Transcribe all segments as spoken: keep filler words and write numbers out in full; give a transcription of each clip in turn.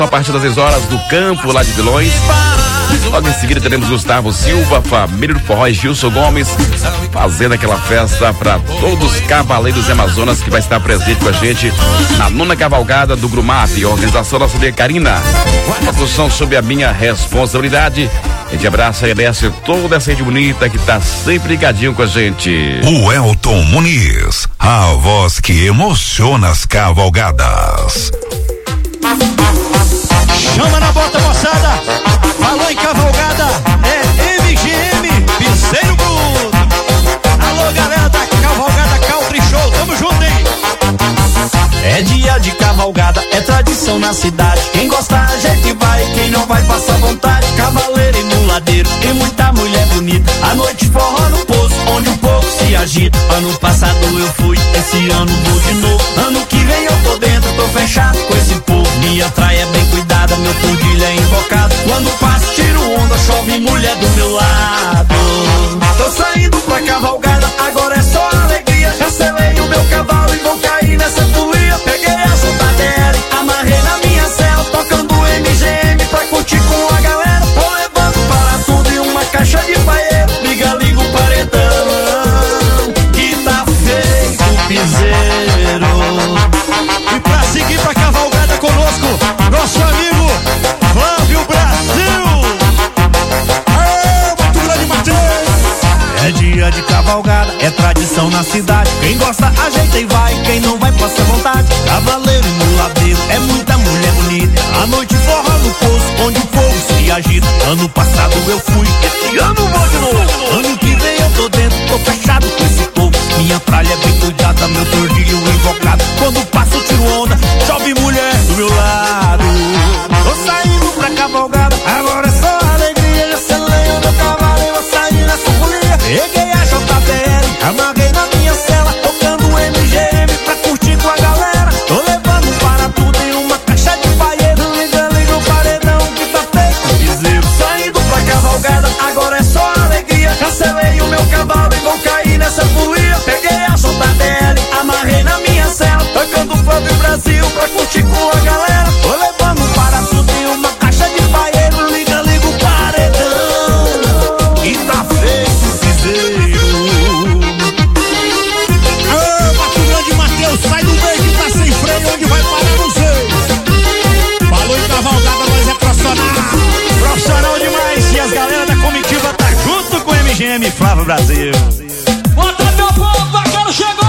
A partir das seis horas do campo lá de Vilões. Logo em seguida teremos Gustavo Silva, família do forró e Gilson Gomes fazendo aquela festa para todos os cavaleiros e amazonas que vai estar presente com a gente na nona cavalgada do Grumap, organização da Cidade Carina. Uma produção sob a minha responsabilidade. A gente abraça e agradece toda essa gente bonita que tá sempre ligadinho com a gente. O Elton Muniz, a voz que emociona as cavalgadas. Chama na bota, moçada. Falou em cavalgada, é M G M, Piseiro Bruto. Alô, galera da cavalgada Country Show, tamo junto, hein? É dia de cavalgada, é tradição na cidade. Quem gosta a gente vai, quem não vai passa vontade. Cavaleiro e muladeiro e muita mulher bonita. A noite forró no poço, onde o povo se agita. Ano passado eu fui, esse ano vou de novo. Ano que vem eu tô dentro, tô fechado com esse povo. Minha praia é bem cuidada, meu fundilho é invocado. Quando passo tiro onda, chove mulher do meu lado. Tô saindo pra cavalgada, agora é só alegria. Já selei o meu cavalo e vou cair nessa folia. Peguei a J D L, amarrei na minha cela, tocando M G M pra curtir com a galera. Tô levando para tudo e uma caixa de paeiro. Liga, liga o paredão, que tá feito o piseiro. E pra seguir pra cavalgada conosco, nosso amigo Flávio Brasil. Aê, muito grande Matheus. É dia de cavalgada, é tradição na cidade. Quem gosta ajeita e vai, quem não vai passa vontade. Cavaleiro e muladeiro, é muita mulher bonita. A noite forra no poço, onde o povo se agita. Ano passado eu fui, esse ano vou de novo. Ano que vem eu tô dentro, tô fechado com esse povo. Minha praia é bem cuidada, meu tordilho invocado. Quando passo tiro onda, chove mulher do meu lado. Tô saindo pra cavalgada, agora é só alegria. Já selei o meu cavalo e vou sair nessa folia. Peguei a J B L, amarrei na minha cela, tocando M G M pra curtir com a galera. Tô levando para tudo em uma caixa de paeiro. Liga, liga o paredão que tá feito piseiro. Saindo pra cavalgada, agora é só alegria. Já selei o meu cavalo e vou cair nessa folia. Peguei a J D L, amarrei na minha cela, tocando Flávio Brasil pra curtir com a galera. Tô levando para tudo em uma caixa de paeiro. Liga, liga o paredão e tá feito o piseiro. Ah, Mato Grande Matheus, sai do meio que tá sem freio, onde vai parar não sei. Falou em cavalgada, mas é profissional. Profissional demais, e as galera da comitiva tá junto com o M G M Flávio Brasil. Bota meu povo, vaqueiro chegou!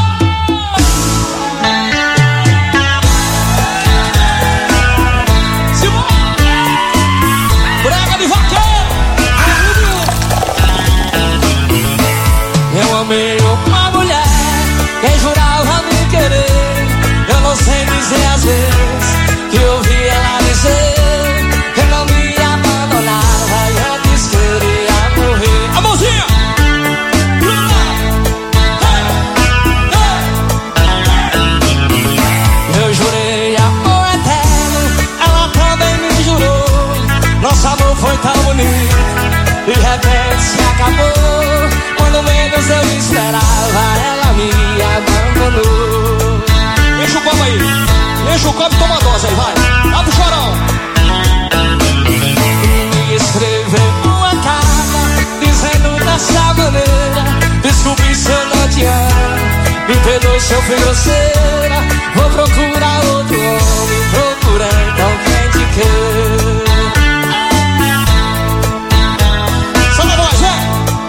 Brega de vaqueiro! Eu amei uma mulher, quem jurava me querer. Eu não sei dizer às vezes que eu ouvi ela dizer que não me abandonava e antes queria morrer. A mãozinha! Eu jurei amor eterno, ela também me jurou. Nosso amor foi tão bonito, de repente se acabou. Quando menos eu esperava, ela me abandonou. Enche o copo aí, enche o copo e toma dose aí, vai. Dá pro chorão. E me escreveu uma carta, dizendo dessa maneira: desculpe se eu não te amo, me perdoe se eu fui grosseira. Vou procurar outro homem, procura então quem te quer. Só na voz, é?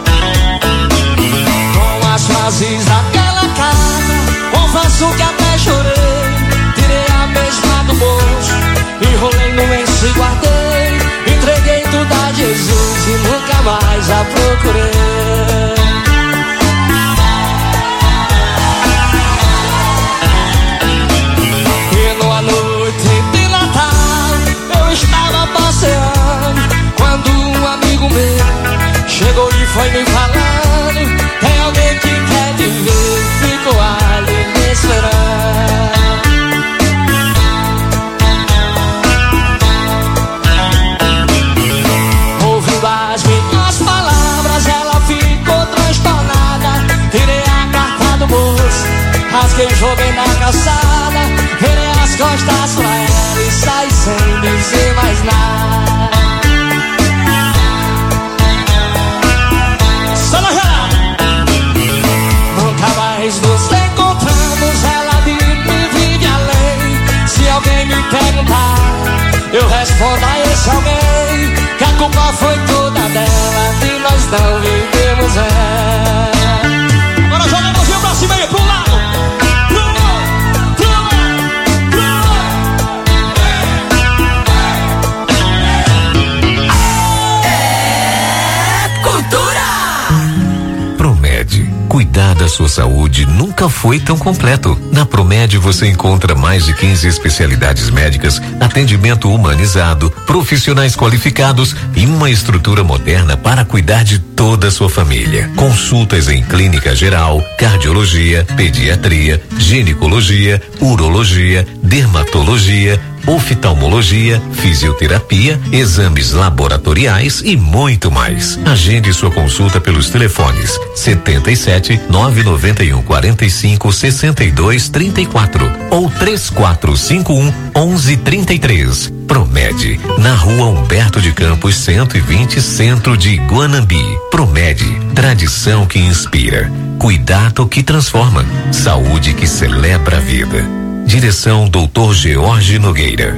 Com as frases daquela carta, confesso que até chorei. Tirei a mesma do bolso, enrolei no lenço e guardei. Entreguei tudo a Jesus e nunca mais a procurei. responda a esse alguém que a culpa foi toda dela e nós não vivemos ela. Agora joga a mãozinha pra cima aí, pro lado. Pro lado, pro lado, pro lado. É cultura. Promed. Cuidar da sua saúde nunca foi tão completo. Na Promed você encontra mais de quinze especialidades médicas, atendimento humanizado, profissionais qualificados e uma estrutura moderna para cuidar de toda a sua família. Consultas em clínica geral, cardiologia, pediatria, ginecologia, urologia, dermatologia, oftalmologia, fisioterapia, exames laboratoriais e muito mais. Agende sua consulta pelos telefones setenta e sete, nove nove um, quarenta e cinco, sessenta e dois, trinta e quatro ou três quatro cinco um, onze, trinta e três. Promed, na rua Humberto de Campos, cento e vinte, centro de Guanambi. Promed, tradição que inspira, cuidado que transforma, saúde que celebra a vida. Direção doutor George Nogueira.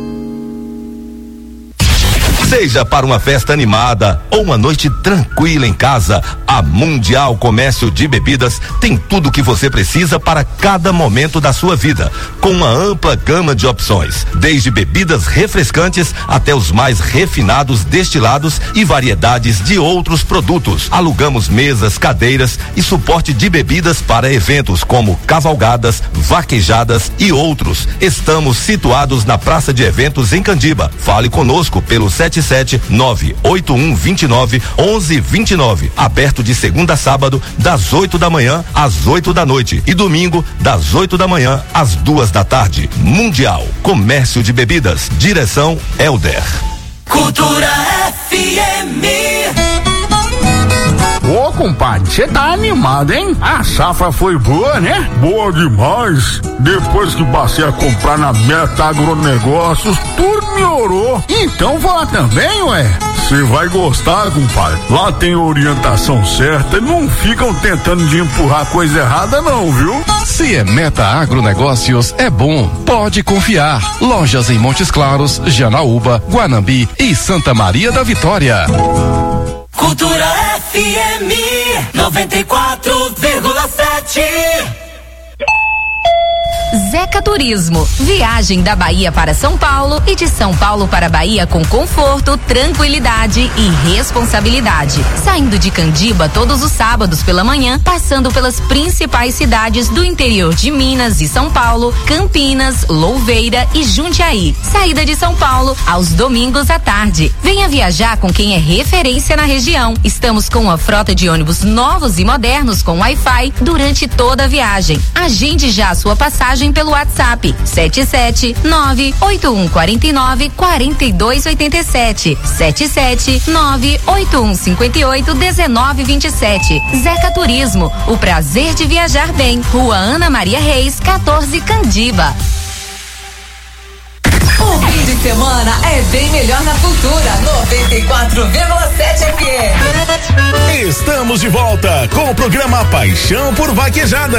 Seja para uma festa animada ou uma noite tranquila em casa, a Mundial Comércio de Bebidas tem tudo o que você precisa para cada momento da sua vida, com uma ampla gama de opções, desde bebidas refrescantes até os mais refinados destilados e variedades de outros produtos. Alugamos mesas, cadeiras e suporte de bebidas para eventos como cavalgadas, vaquejadas e outros. Estamos situados na Praça de Eventos em Candiba. Fale conosco pelo sete sete nove oito um dois nove um um dois nove. Aberto de segunda a sábado, das oito da manhã às oito da noite e domingo, das oito da manhã às duas da tarde. Mundial Comércio de Bebidas. Direção Elder. Cultura F M. Ô, compadre, você tá animado, hein? A safra foi boa, né? Boa demais. Depois que passei a comprar na Meta Agronegócios, tudo melhorou. Então vá lá também, ué. Você vai gostar, compadre. Lá tem orientação certa e não ficam tentando de empurrar coisa errada não, viu? Se é Meta Agronegócios, é bom. Pode confiar. Lojas em Montes Claros, Janaúba, Guanambi e Santa Maria da Vitória. Cultura F M noventa e quatro vírgula sete. Zeca Turismo, viagem da Bahia para São Paulo e de São Paulo para Bahia com conforto, tranquilidade e responsabilidade. Saindo de Candiba todos os sábados pela manhã, passando pelas principais cidades do interior de Minas e São Paulo, Campinas, Louveira e Jundiaí. Saída de São Paulo aos domingos à tarde. Venha viajar com quem é referência na região. Estamos com uma frota de ônibus novos e modernos com Wi-Fi durante toda a viagem. Agende já a sua passagem pelo WhatsApp sete sete nove oito um quatro nove quatro dois oito sete sete sete nove oito um cinco oito um nove dois sete. Zeca Turismo, o prazer de viajar bem. Rua Ana Maria Reis, quatorze, Candiba. O fim de semana é bem melhor na Cultura noventa e quatro vírgula sete F M. Estamos de volta com o programa Paixão por Vaquejada.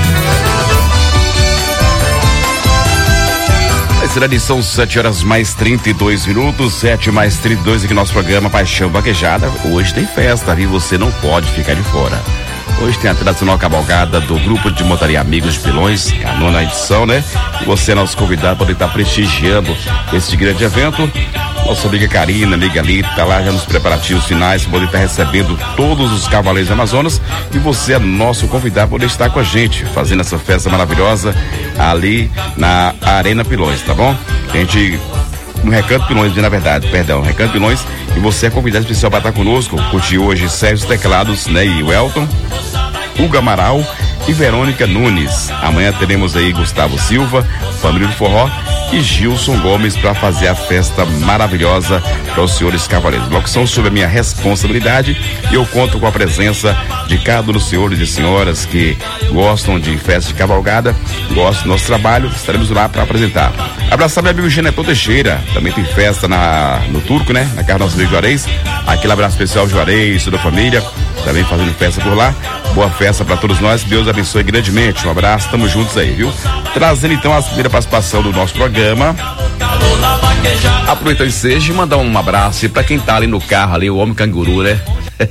Será edição sete horas mais trinta e dois minutos, sete mais trinta e dois aqui no nosso programa Paixão Vaquejada. Hoje tem festa, viu? Você não pode ficar de fora. Hoje tem a tradicional cavalgada do Grupo de Montaria Amigos de Pilões, é a nona edição, né? E você é nosso convidado para estar prestigiando esse grande evento. Nossa amiga Karina, amiga Lita, tá lá já nos preparativos finais, poder estar recebendo todos os cavaleiros do Amazonas. E você é nosso convidado para poder estar com a gente, fazendo essa festa maravilhosa ali na Arena Pilões, tá bom? A gente, no Recanto Pilões, na verdade, perdão, Recanto Pilões, e você é convidado especial para estar conosco. Curtir hoje Sérgio Teclados, né? E o Elton, Hugo Amaral e Verônica Nunes. Amanhã teremos aí Gustavo Silva, Família do Forró e Gilson Gomes para fazer a festa maravilhosa para os senhores cavaleiros. Logo são sob a minha responsabilidade e eu conto com a presença de cada um dos senhores e senhoras que gostam de festa de cavalgada, gostam do nosso trabalho. Estaremos lá para apresentar. Abraçar meu amigo Geneton Teixeira, também tem festa na, no Turco, né? Na casa do nosso amigo Juarez. Aquele abraço especial Juarez, toda a família. também fazendo festa por lá. Boa festa para todos nós, Deus abençoe grandemente. Um abraço, tamo juntos aí, viu? Trazendo então a primeira participação do nosso programa. Aproveita o ensejo e mandar um abraço para quem tá ali no carro ali, o homem canguru, né?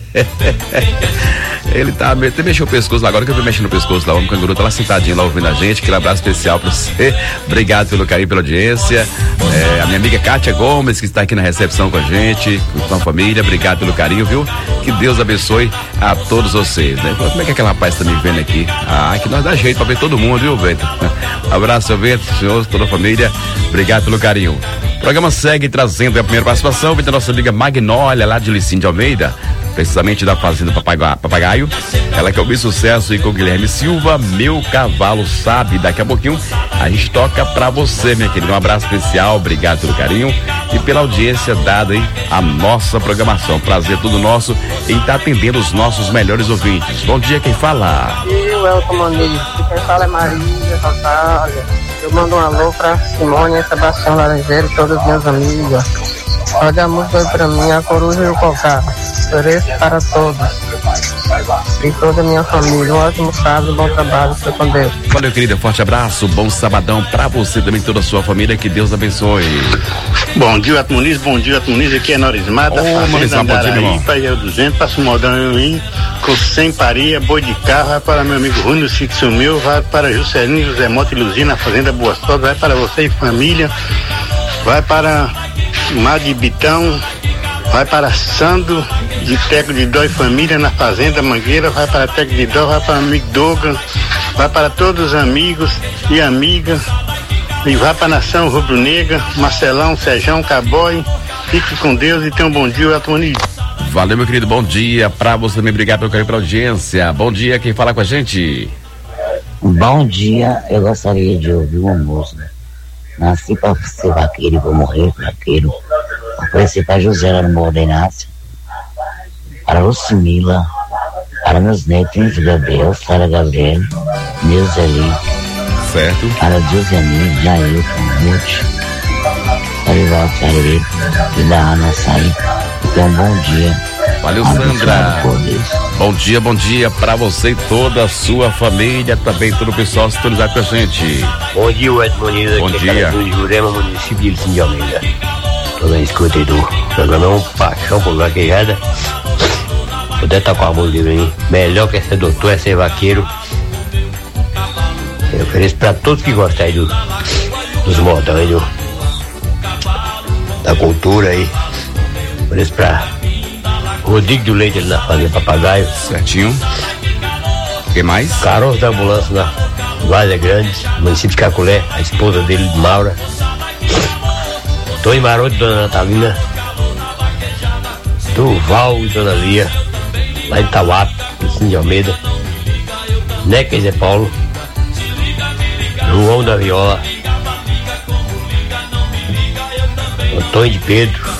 Ele tá, até mexeu o pescoço lá, agora que eu tô mexendo no pescoço lá, o homem canguru tá lá sentadinho lá ouvindo a gente. Aquele abraço especial pra você. Obrigado pelo carinho, pela audiência. É, a minha amiga Kátia Gomes, que está aqui na recepção com a gente, com a família, obrigado pelo carinho, viu? Que Deus abençoe a todos vocês, né? Como é que aquele rapaz tá me vendo aqui? Ah, que nós dá jeito pra ver todo mundo, viu, Bento? Abraço, seu Bento, senhor, toda a família, obrigado pelo carinho. O programa segue trazendo a primeira participação, vem da nossa amiga Magnólia, lá de Licínio de Almeida, precisamente da Fazenda Papagaio. Ela que é o sucesso e com Guilherme Silva, Meu Cavalo Sabe. Daqui a pouquinho a gente toca pra você, minha querida. Um abraço especial, obrigado pelo carinho e pela audiência dada aí à nossa programação. Prazer todo nosso em estar atendendo os nossos melhores ouvintes. Bom dia, quem fala? Eu, Elton Moniz. Quem fala é Maria Rosália. Eu mando um alô pra Simone e Sebastião Laranjeiro e todos os meus amigos. Olha a música aí pra mim, a Coruja e o Cocá. Ofereço para todos. E toda a minha família. Um ótimo sábado, bom trabalho, fica com Deus. Valeu, querida, forte abraço, bom sabadão pra você também, toda a sua família, que Deus abençoe. Bom dia, Elton Muniz, bom dia, Elton Muniz, aqui é Norismata, Ô, Norismata, bom dia, meu irmão. Pai é duzentos, passa o modão em com sem paria, boi de carro, vai para meu amigo Rúnio Sítio Sumiu, vai para Juscelino, José Mota e Luzina, Fazenda Boa Sorte, vai para você e família, vai para Mar de Bitão, vai para Sando de Teco de Dó e família na Fazenda Mangueira, vai para Teco de Dó, vai para o amigo Douglas, vai para todos os amigos e amigas, e vai para a Nação Rubro-Negra, Marcelão, Sejão, Caboy. Fique com Deus e tenha um bom dia, Elton Muniz. Valeu, meu querido, bom dia pra você também, obrigado pelo carinho, pela audiência. Bom dia, quem fala com a gente? Bom dia, eu gostaria de ouvir uma música. Nasci pra ser vaqueiro e vou morrer vaqueiro. Ofereci para José lá no Morro da Inácia, para Lucimila, para meus netos, Gabriel, Sara Gabriel, meus ali, certo? Para Josiane, Jair, Ruth, para Ivaldo Sareiro e da Ana Sai. Então, bom dia. Valeu, Sandra. Bom dia, bom dia pra você e toda a sua família, também todo o pessoal sintonizado com a gente. Bom dia, Edson Muniz. Bom dia. É do Jurema, município de Licínio de Almeida. Toda a escuta aí do programa Paixão por Vaquejada. Poder estar com a música aí. Melhor que ser doutor é ser vaqueiro. Eu ofereço pra todos que gostam aí do, dos modão aí, do, da cultura aí. Ofereço pra Rodrigo do Leite ali na Fazenda Papagaio. Certinho. Quem mais? Carlos da Ambulância na Várzea Grande, município de Caculé, a esposa dele, Maura. Tony Maroto, Dona Natalina. Duval e Dona Lia, lá em Tauape, Licínio de Almeida. Neca e Zé Paulo. João da Viola. Antônio de Pedro.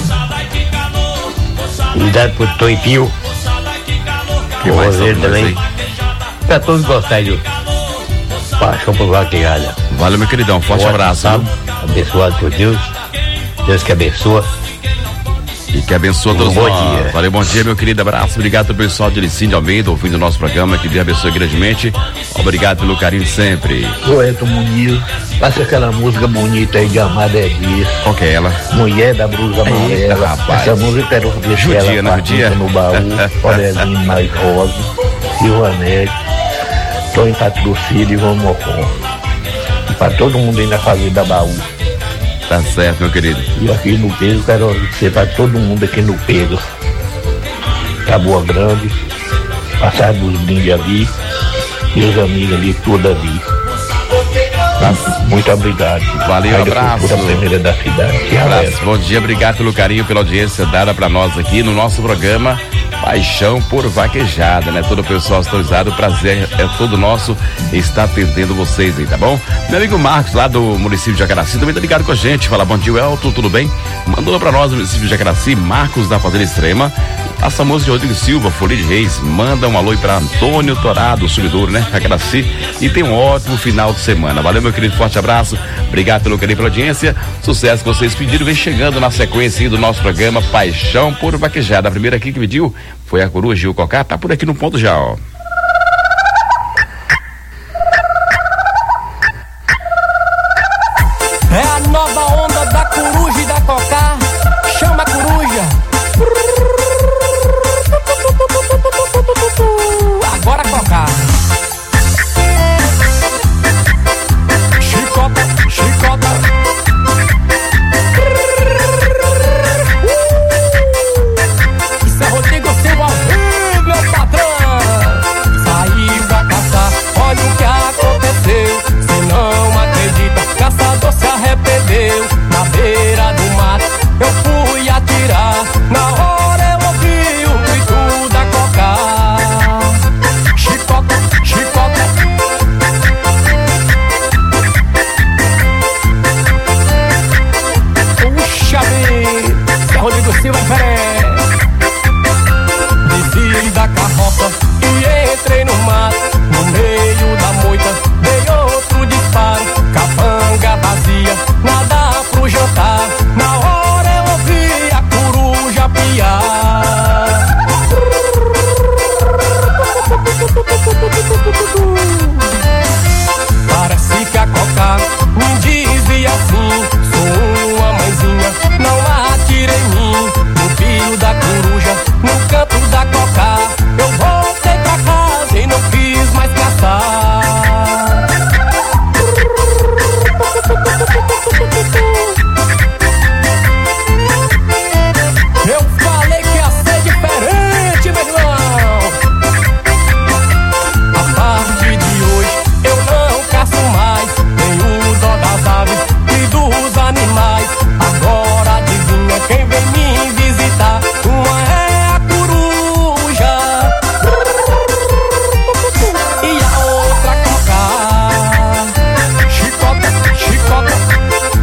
Unidade por Tom e Pio. Que o mais Roseiro também. Pra todos gostarem do Paixão por Vaquejada. Valeu, meu queridão, forte Boa, abraço. Sábado, abençoado por Deus. Deus que abençoa. E que abençoa todos um bom nós. dia. Valeu, bom dia, meu querido, abraço. Obrigado ao pessoal de Licínio de Almeida, ouvindo o nosso programa, que Deus abençoe grandemente. Obrigado pelo carinho de sempre. Ô, Elton Muniz, passa aquela música bonita aí de Amada é Dias. Qual que é ela? Mulher da Blusa Amarela. Eita, rapaz. Essa música eu quero ver se Judia, ela né, Judia? no baú, Aurelinho mais Rosa, Silvanete, tô em Patrocínio e vamos Mocó. E pra todo mundo aí na Fazenda Baú. Tá certo, meu querido. E aqui no Pedro, quero dizer pra todo mundo aqui no Pedro. Taboa Grande, passar dos brindes ali, meus amigos ali, tudo ali. Tá? Muito obrigado. Valeu, Aí abraço. Da primeira da cidade. Abraço. Bom dia, obrigado pelo carinho, pela audiência dada pra nós aqui no nosso programa Paixão por Vaquejada, né? Todo o pessoal sintonizado, o prazer é todo nosso estar atendendo vocês aí, tá bom? Meu amigo Marcos, lá do município de Jacaraci, também tá ligado com a gente. Fala, bom dia, Elton, tudo bem? Mandou pra nós no município de Jacaraci, Marcos da Fazenda Extrema. A famosa de Rodrigo Silva, Folia de Reis, manda um alô para Antônio Torado, Sumidouro, né? Agradeci e tem um ótimo final de semana. Valeu, meu querido, forte abraço. Obrigado pelo carinho, pela audiência. Sucesso que vocês pediram. Vem chegando na sequência do nosso programa Paixão por Vaquejada. A primeira aqui que pediu foi a Coruja Gil Cocá. Tá por aqui no ponto já, ó. É a nova onda da coruja e da cocá. Chama a coruja. Agora cocá. Chicota, chicota. Isso é Rodrigo Silva ao vivo, meu patrão. Saiu pra caçar, olha o que aconteceu. Cê não acredita, caçador se arrependeu. Na beira do mato eu fui atirar. Na hora eu ouvi o grito da cocá. Chicota, chicota. Puxa vida, é Rodrigo Silva Feré. Desci da carroça e entrei no mato. No meio da moita dei outro disparo. Capanga vazia, nada pro jantar. Na hora eu ouvi a coruja piar. Parece que a cocá me dizia assim: sou uma mãezinha, não atire em mim. No pio da coruja, no canto da cocá, eu voltei pra casa e não quis mais caçar. Eu falei que ia ser diferente, meu irmão. A partir de hoje eu não caço mais. Tenho dó das aves e dos animais. Agora adivinha quem vem me visitar? Uma é a coruja e a outra cocá. Chicota, chicota.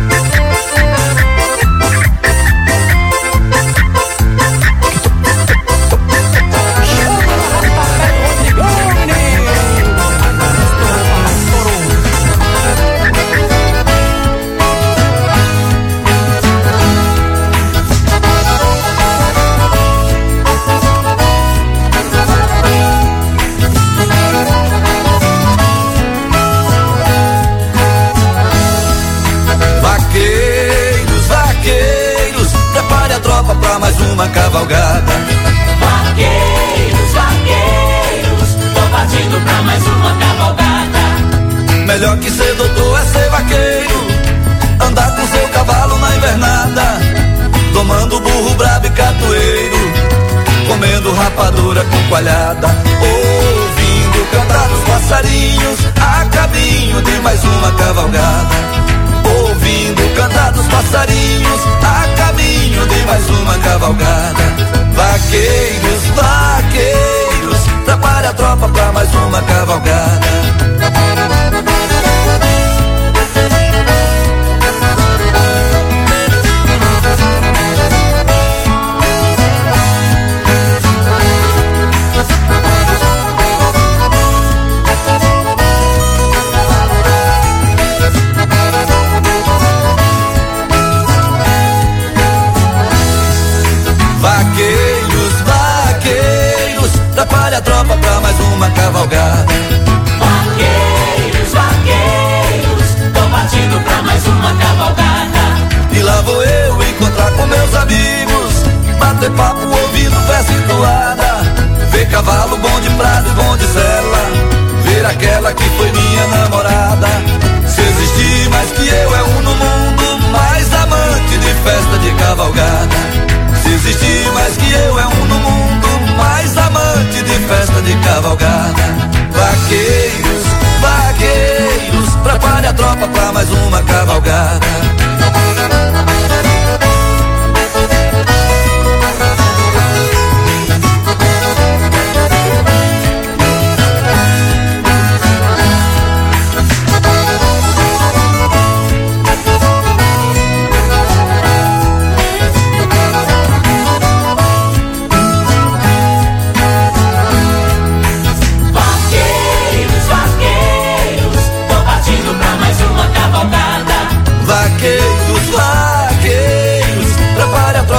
Vaqueiros, vaqueiros, prepare a tropa pra mais uma cavalgada. Vaqueiros, vaqueiros, tô partindo pra mais uma cavalgada. Melhor que ser doutor é ser vaqueiro, andar com seu cavalo na invernada, tomando burro brabo e catoeiro, comendo rapadura com coalhada, ouvindo cantar os passarinhos a caminho de mais uma cavalgada. Ouvindo cantar dos passarinhos a caminho de mais uma cavalgada. Vaqueiros, vaqueiros, prepare a tropa pra mais uma cavalgada. Vaqueiros, vaqueiros, prepare a tropa pra mais uma cavalgada. Vaqueiros, vaqueiros, tô partindo pra mais uma cavalgada. E lá vou eu encontrar com meus amigos, bater papo ouvindo verso e toada, ver cavalo bom de prado e bom de sela, ver aquela que foi minha namorada. Se existir mais que eu é um no mundo, mais amante de festa de cavalgada. Se existir mais que eu é um no mundo, mais amante de festa de cavalgada. Vaqueiros, vaqueiros, prepare a tropa pra mais uma cavalgada.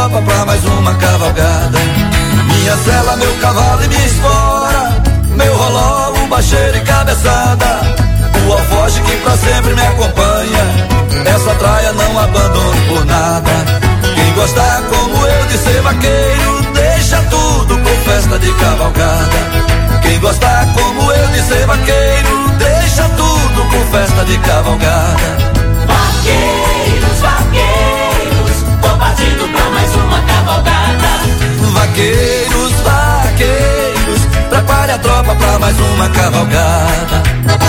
tropa pra mais uma cavalgada. Minha sela, meu cavalo e minha espora, meu roló, o bacheiro e cabeçada, o alfoge que pra sempre me acompanha. Essa traia não abandono por nada. Quem gostar como eu de ser vaqueiro, deixa tudo por festa de cavalgada. Quem gostar como eu de ser vaqueiro, deixa tudo por festa de cavalgada. Vaqueiros, vaqueiros, tô partindo pra mais uma cavalgada. Vaqueiros, vaqueiros, prepare a tropa pra mais uma cavalgada.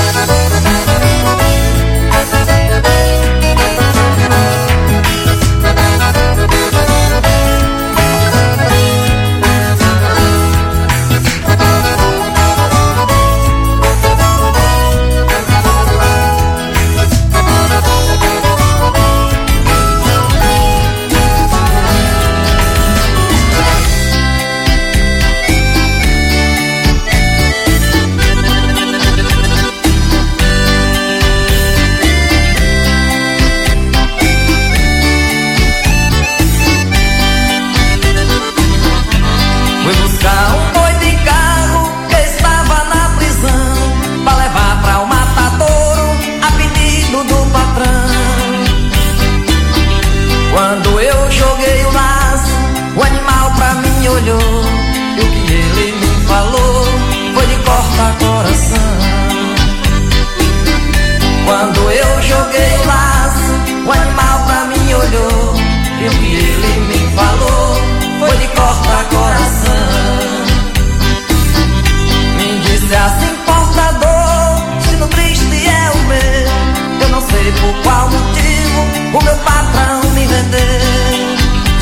Quando eu joguei o laço, o animal pra mim olhou, e o que ele me falou foi de cortar coração. Me disse assim, portador, se no triste é o meu, eu não sei por qual motivo o meu patrão me vendeu.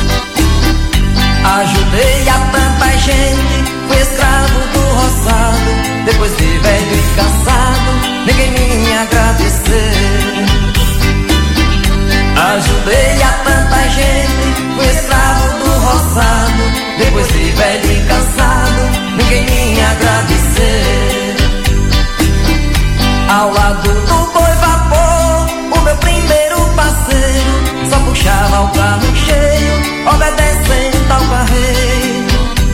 Ajudei a tanta gente, fui escravo do roçado, depois de velho e cansado, ninguém me agradeceu. Ajudei a tanta gente, fui escravo do roçado, depois de velho e cansado, ninguém me agradeceu. Ao lado do boi vapor, o meu primeiro parceiro só puxava o carro cheio, obedecendo ao carreiro.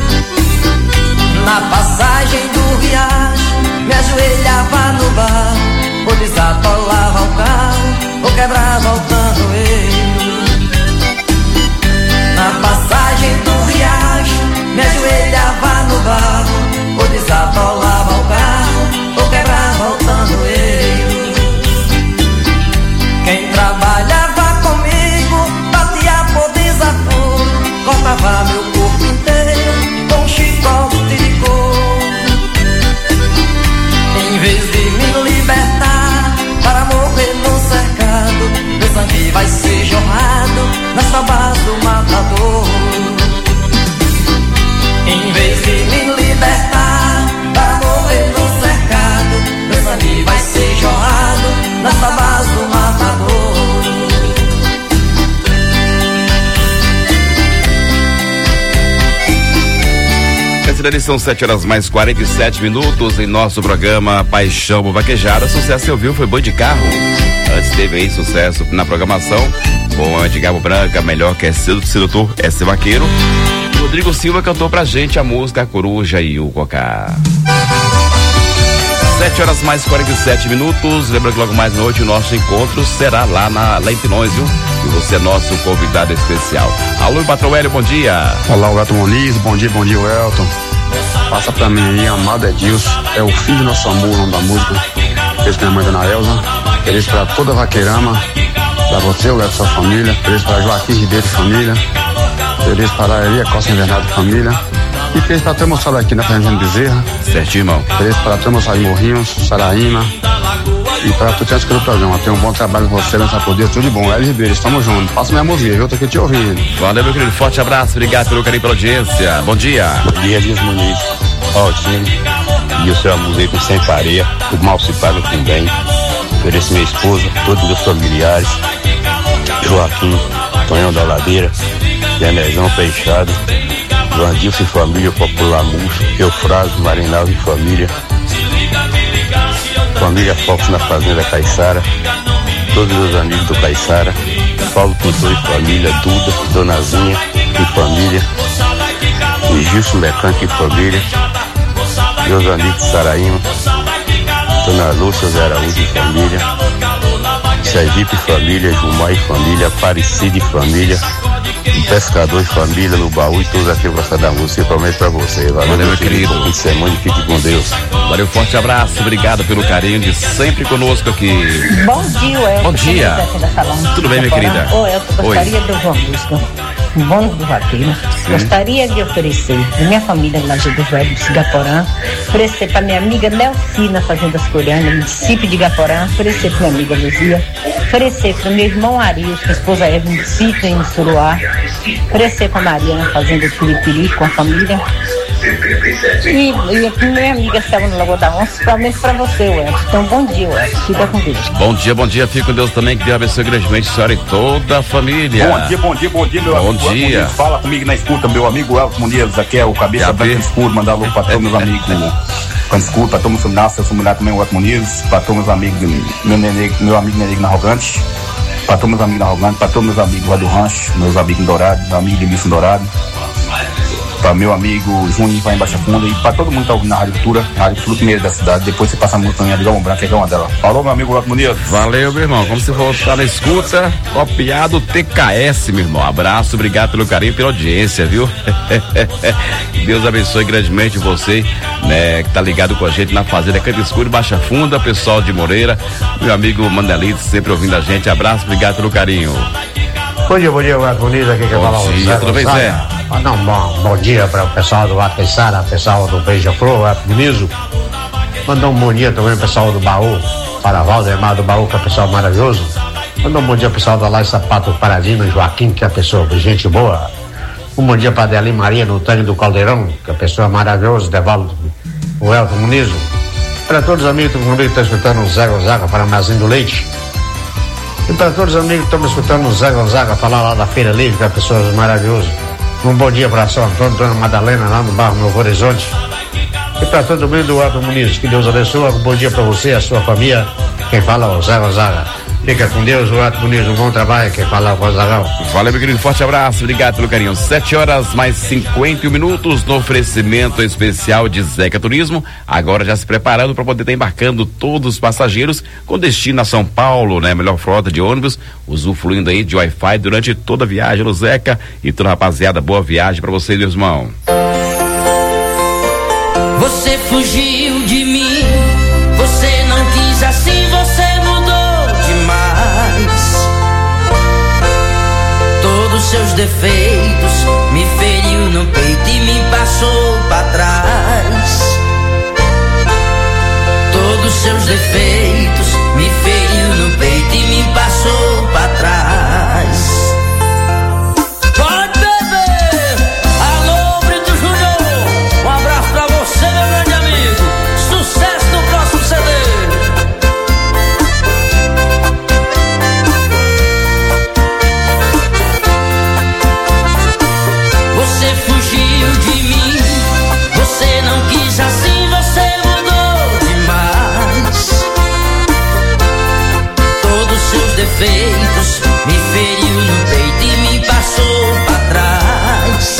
Na passagem do riacho, me ajoelhava no bar, ou desatolava o carro, ou quebrava o tanoeiro. Na passagem do riacho, me ajoelhava no bar, ou desatolava o carro, ou quebrava o tanoeiro. Quem trabalhava comigo batia por desaforo, cortava meu corpo inteiro com um chicote de couro. Em vez de me libertar para morrer no cercado, meu sangue vai ser jorrado nas tábuas do matador. Em vez de me libertar para morrer no cercado, meu sangue vai ser jorrado nas tábuas do matador. São sete horas mais quarenta e sete minutos em nosso programa Paixão Vaquejada. Sucesso, você ouviu, foi Boi de Carro. Antes teve aí sucesso na programação com a de Gabo Branca, Melhor que é Sedutor, é ser vaqueiro. Rodrigo Silva cantou pra gente a música A Coruja e o Cocá. sete horas mais quarenta e sete minutos. Lembra que logo mais à noite o nosso encontro será lá na lá em Pinões, viu? E você é nosso convidado especial. Alô, Patrão Hélio, bom dia. Olá, o Elton Moniz, bom dia, bom dia, Elton. Passa pra mim aí, amado Edilson, é o filho do nosso amor, o nome da música. Beijo pra minha mãe, Dona Elza. Beijo pra toda a Vaqueirama, pra você, o Elton, sua família. Beijo pra Joaquim Ribeiro, família. Beijo para a Elia Costa Invernado, família. E beijo pra toda a moçada aqui na Fernanda Bezerra. Certo, irmão. Beijo para toda a moçada de Morrinhos, Saraíma. E para tu que do programa, tem um bom trabalho com você, lançar por Deus, tudo de bom. Hélio Ribeiro, estamos juntos. Passa minha música, eu tô aqui te ouvindo. Valeu, meu querido, forte abraço, obrigado pelo carinho, pela audiência. Bom dia. Bom dia, Dias Muniz, Aldinho, e o seu amor com Sem Pareia, o mal se paga com bem. Ofereço minha esposa, todos os meus familiares, Joaquim, Tonhão da Ladeira, Denezão Peixado, João Dilson e família, Popular Murcho, Eufrásio, Marinaldo e família, família Fox na Fazenda Caiçara, todos os amigos do Caiçara, Paulo Pintor e família, Duda, Donazinha, e família, e Gilson Mecânico e família, meus amigos de Saraíma, Dona Lúcia Zé Araújo e família, Sergipe e família, Gilmar e família, Aparecida e família, um pescador e família no baú e todos aqui que gostam da música. Eu prometo pra você. Valeu, Valeu meu querido. Bom fim de semana e fique com Deus. Valeu, forte abraço, obrigado pelo carinho de sempre conosco aqui. Bom dia, Elton. Bom dia. Tudo bem, minha querida? Oi, Elton, gostaria de ouvir uma música. Um bônus do vaqueiro. Gostaria de oferecer de minha família lá de do Velho de Igaporã, oferecer para minha amiga Nelcina, Fazenda Coreana, município de Igaporã, oferecer para minha amiga Luzia, oferecer para meu irmão Arius, com a esposa Eva, município em Suruá, oferecer para Maria na Fazenda de Piripiri com a família. E, e a minha amiga estava no Lagoa da Onça, principalmente para você, Elton. Então, bom dia, Elton. Fica com Deus. Bom dia, bom dia. Fica com Deus também. Que Deus abençoe grandemente a senhora e toda a família. Bom dia, bom dia, bom dia, meu bom amigo. Bom dia. Muniz. Fala comigo na escuta, meu amigo Elton Muniz. Aqui é o Cabeça Branca Escuro. Mandar alô para todos meus amigos. Quando escuta, para todos meus nasce, eu sou mulher também, o Elton Muniz. Para todos meus amigos, meu, nenê, meu amigo Nenê na Arrogante. Para todos meus amigos na Arrogante. Para todos meus amigos lá do Rancho. Meus amigos em Dourado. Meu amigo Emílio Dourado. Para meu amigo Juninho, vai em Baixa Funda, e para todo mundo que tá ouvindo na Rádio Cultura, Rádio Cultura primeiro da cidade. Depois você passa a montanha de Gão Branco, que é uma dela. Falou, meu amigo Elton Muniz. Valeu, meu irmão. Como você falou, tá na escuta, copiado T K S, meu irmão. Abraço, obrigado pelo carinho e pela audiência, viu? Deus abençoe grandemente você, né, que tá ligado com a gente na Fazenda Canto Escuro, Baixa Funda, pessoal de Moreira, meu amigo Mandelito, sempre ouvindo a gente. Abraço, obrigado pelo carinho. Bom dia, bom dia, o Elton Muniz aqui que fala o Zé. Bom dia, tudo bem, Zé? Ah, não, bom, bom dia para o pessoal do Vaca e Sara, pessoal do Beija-Flor, o Elton Muniz. Mandar um bom dia também ao pessoal do Baú, para Valdemar do Baú, que é o pessoal maravilhoso. Mandar um bom dia ao pessoal da Lá Sapato Paradina, Joaquim, que é a pessoa, gente boa. Um bom dia para a Adeline Maria, no Tanque do Caldeirão, que é a pessoa maravilhosa, Devaldo, o Elton Muniz. Para todos os amigos que estão escutando o Zé Gonzaga, para Armazém do Leite. E para todos os amigos que estão me escutando o Zé Gonzaga falar lá da Feira Livre, que é pessoa maravilhosa. Um bom dia para São Antônio, Dona Madalena, lá no bairro Novo Horizonte. E para todo mundo do Elton Muniz, que Deus abençoe. Um bom dia para você e a sua família. Quem fala é o Zé Gonzaga. Fica com Deus, o Elton Muniz, um bom trabalho. Quem fala é o Gonzagão. Valeu, meu querido, forte abraço, obrigado pelo carinho. Sete horas mais cinquenta e um minutos no oferecimento especial de Zeca Turismo. Agora já se preparando para poder estar embarcando todos os passageiros com destino a São Paulo, né? Melhor frota de ônibus, usufruindo aí de Wi-Fi durante toda a viagem no Zeca. E toda rapaziada, boa viagem para vocês, meu irmão. Você fugiu de mim, você não quis assim, você mudou demais. Todos seus defeitos me feriu no peito e me passou pra trás. Todos seus defeitos me feriu no peito e me passou pra trás. Pode beber! Alô, Brito Júnior! Um abraço pra você, meu grande amigo! Sucesso no próximo C D! Você fugiu de mim, você não quis assim, você mudou demais. Todos seus defeitos me feriu no peito e me passou pra trás.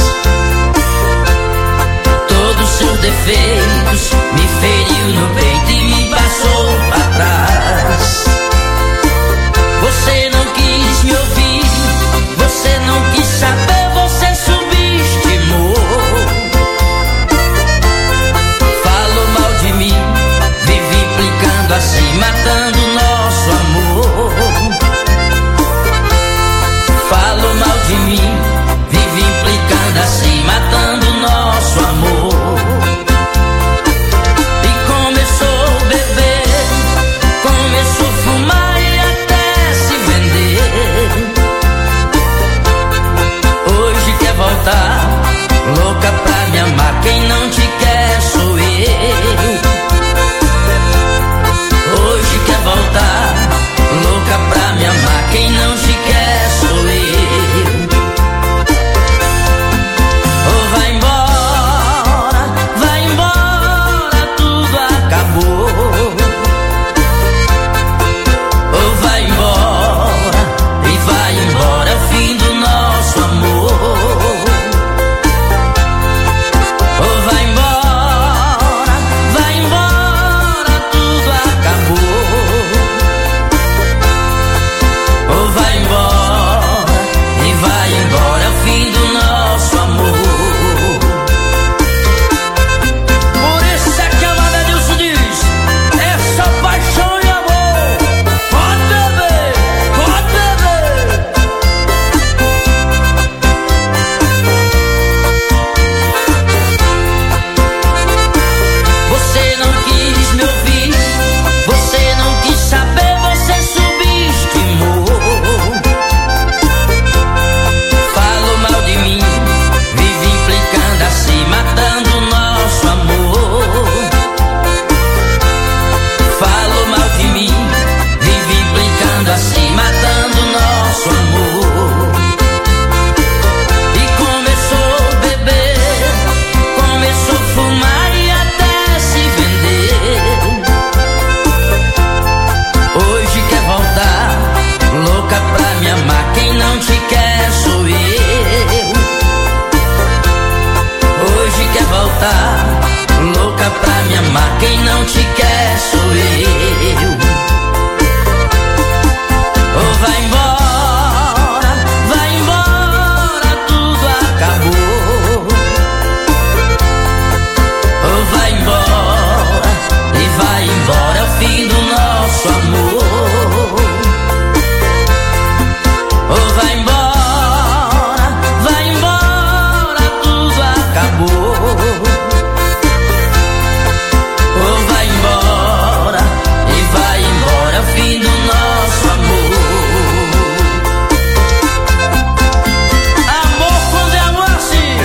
Todos seus defeitos me feriu no peito e me passou pra trás. Você não quis me ouvir, você não quis saber, você subestimou.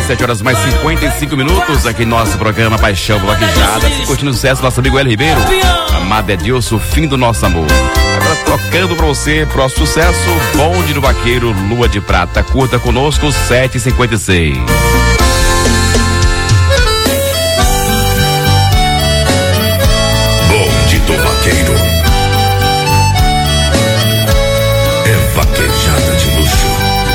sete horas mais cinquenta e cinco minutos aqui no nosso programa Paixão Vaquejada. Curtindo o sucesso do nosso amigo Hélio Ribeiro. Amado Edilson, o fim do nosso amor. Agora tocando pra você, próximo sucesso, Bonde do Vaqueiro, Lua de Prata. Curta conosco, sete e cinquenta e seis. Bonde do Vaqueiro. É vaquejada de luxo.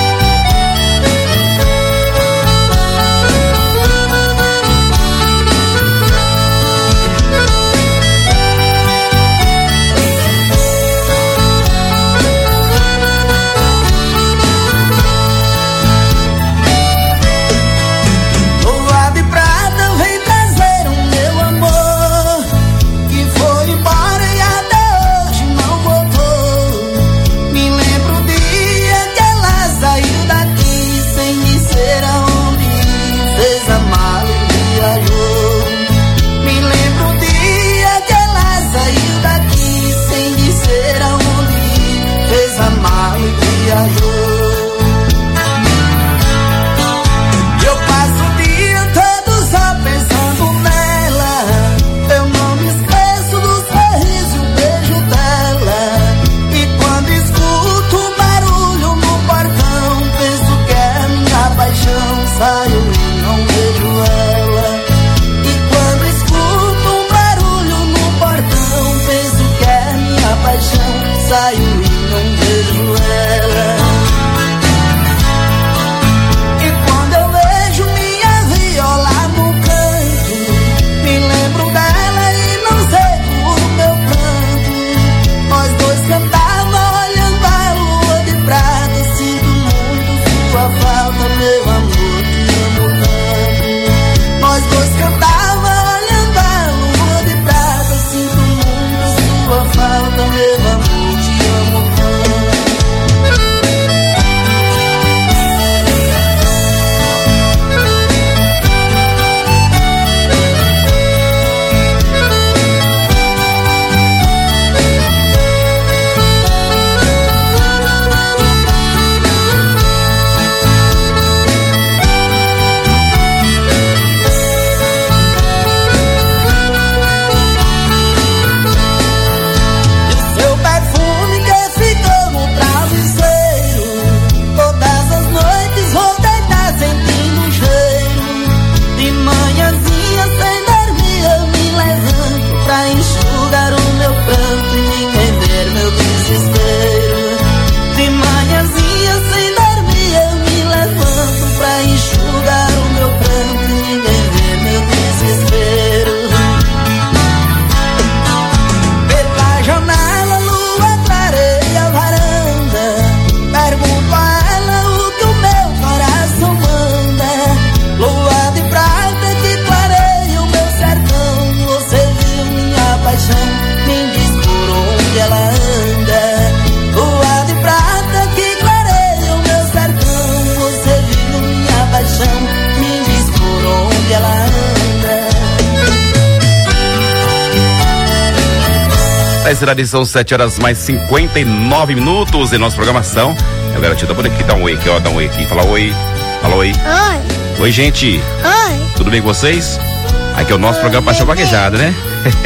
Cidade, são sete horas mais cinquenta e nove minutos em nossa programação. A garotinha tá por aqui, dá um oi aqui, ó, dá um oi aqui. Fala oi. Fala oi. Oi. Oi, gente. Oi. Tudo bem com vocês? Aqui é o nosso oi, programa Paixão Vaquejada, né?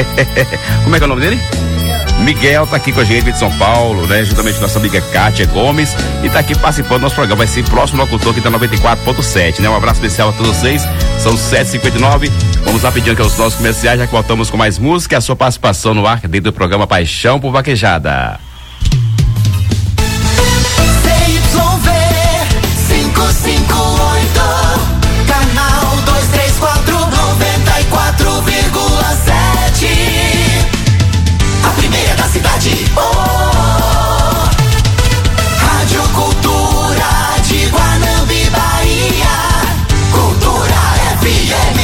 Como é que é o nome dele? Miguel tá aqui com a gente de São Paulo, né? Juntamente com nossa amiga Kátia Gomes. E tá aqui participando do nosso programa. Vai ser próximo locutor aqui da noventa e quatro ponto sete, né? Um abraço especial a todos vocês. São sete e cinquenta e nove. Vamos lá pedindo aqui aos nossos comerciais, já que voltamos com mais música e a sua participação no ar dentro do programa Paixão por Vaquejada. C Y V cinco cinco oito, canal dois três quatro, noventa e quatro vírgula sete. A primeira da cidade. Oh, Rádio Cultura de Guanambi, Bahia. Cultura F M.